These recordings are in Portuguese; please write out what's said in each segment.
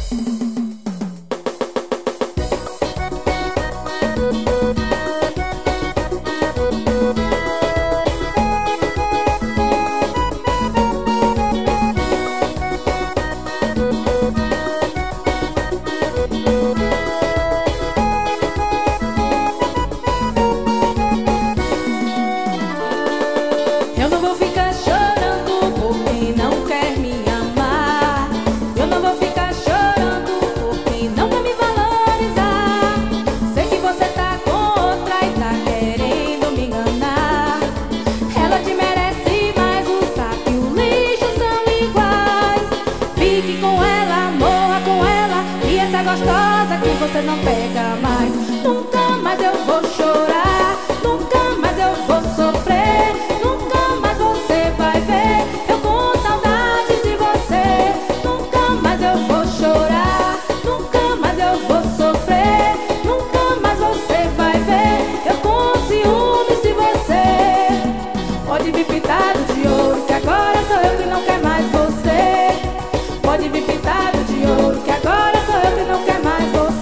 Gostosa que você não pega mais. Nunca mais eu vou chorar, nunca mais eu vou sofrer, nunca mais você vai ver eu com saudade de você. Nunca mais eu vou chorar, nunca mais eu vou sofrer, nunca mais você vai ver eu com ciúmes de você. Pode vir pintado de ouro, que agora sou eu que não quer mais você. Pode vir pintado de ouro, que agora sou eu que não quer mais você.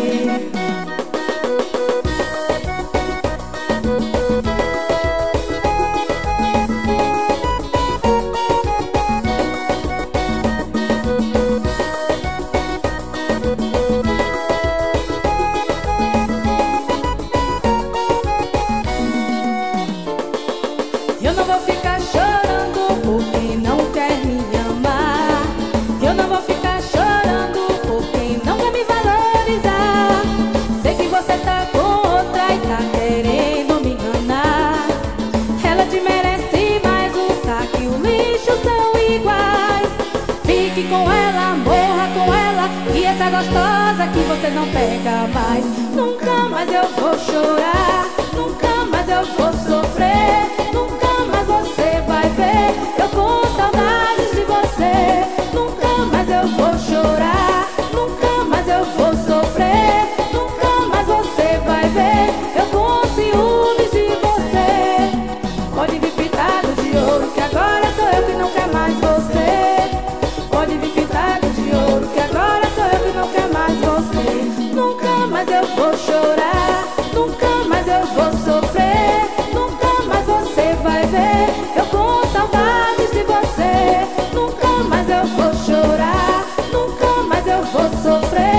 Eu não vou ficar chorando por quem não quer me amar. Eu não vou ficar chorando por quem não quer me valorizar. Sei que você tá com outra e tá querendo me enganar. Ela te merece, mas o saco e o lixo são iguais. Fique com ela, morra com ela, e essa gostosa que você não pega mais. Nunca mais eu vou chorar, nunca mais eu vou sofrer, nunca mais você vai ver eu com saudades de você. Nunca mais eu vou chorar, nunca mais eu vou sofrer, nunca mais você vai ver eu com ciúmes de você. Pode vir pintado de ouro, que agora sou eu que não quer mais você. Pode vir pintado de ouro, que agora sou eu que não quer mais você. Nunca mais eu vou chorar, nunca mais eu vou sofrer, nunca mais você vai ver eu com saudades de você. Nunca mais eu vou chorar, nunca mais eu vou sofrer.